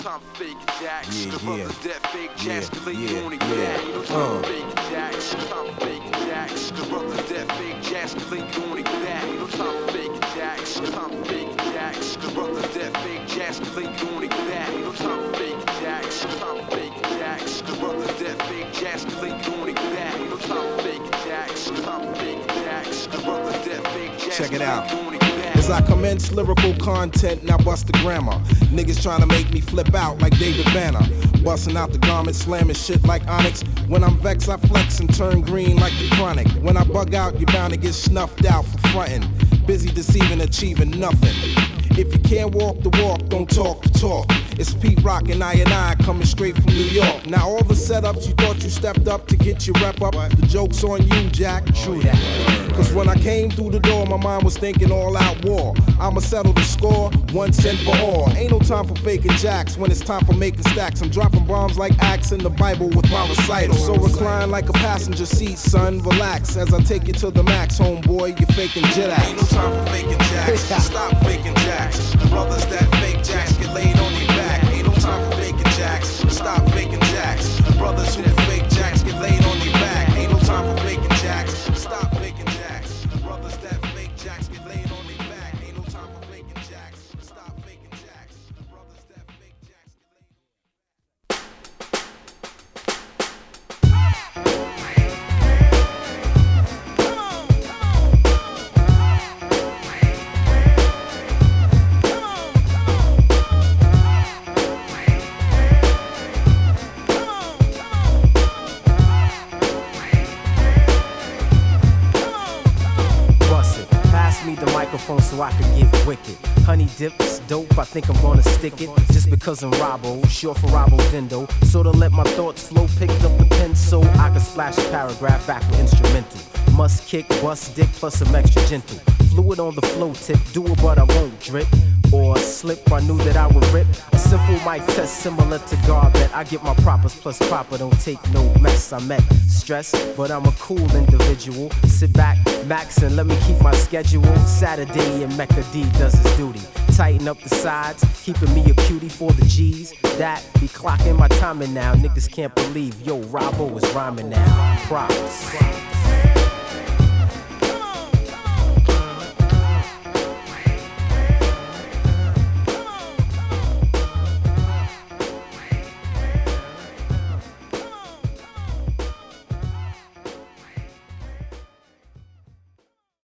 time for fake jacks. The brother that fake jacks, the lady yeah, on it, yeah. yeah. No time for fake jacks. Time for fake jacks. The brother that fake jacks, the lady on it, yeah. No time for fake jacks. Time for fake jacks. The brother that fake jacks, the lady on it, yeah. No time for fake jacks. Time for fake jacks. The brother that fake jacks, the lady on it, yeah. No time for fake jacks. Time for fake jacks. The brother that fake jacks. Check it out. As I commence lyrical content, now bust the grammar. Niggas trying to make me flip out like David Banner. Busting out the garment, slamming shit like Onyx. When I'm vexed, I flex and turn green like the Chronic. When I bug out, you're bound to get snuffed out for frontin'. Busy deceiving, achieving nothing. If you can't walk the walk, don't talk the talk. It's Pete Rock and I coming straight from New York. Now all the setups you thought you stepped up to get your rep up, the joke's on you, Jack. True that. Cause when I came through the door, my mind was thinking all out war. I'ma settle the score, once and for all. Ain't no time for faking jacks when it's time for making stacks. I'm dropping bombs like Acts in the Bible with my recital. So recline like a passenger seat, son, relax. As I take you to the max, homeboy, you're faking jet acts. Ain't no time for faking jacks, stop faking jacks. Brothers that fake jacks get laid on their back. Ain't no time for faking jacks, stop faking jacks. Brothers who fake jacks get laid on their back. Ain't no time for faking jacks, stop faking jacks. Brothers that fake jacks get laid on their back. Ain't no time for faking jacks, stop faking jacks. Brothers that fake jacks get laid so I could get wicked. Honey dips, dope, I think I'm gonna stick it. Just because I'm Robbo, short for Robbo Dindo. Sorta let my thoughts flow, picked up the pen so I could splash a paragraph back with instrumental. Must kick, bust dick, plus some extra gentle. Fluid on the flow tip, do it but I won't drip. Or slip, I knew that I would rip. A simple mic test similar to Garbet. I get my propers plus proper, don't take no mess. I met stress, but I'm a cool individual. Sit back, max, and let me keep my schedule. Saturday and Mecca D does his duty. Tighten up the sides, keeping me a cutie for the G's. That be clocking my timing now. Niggas can't believe, yo, Robbo is rhyming now. Props.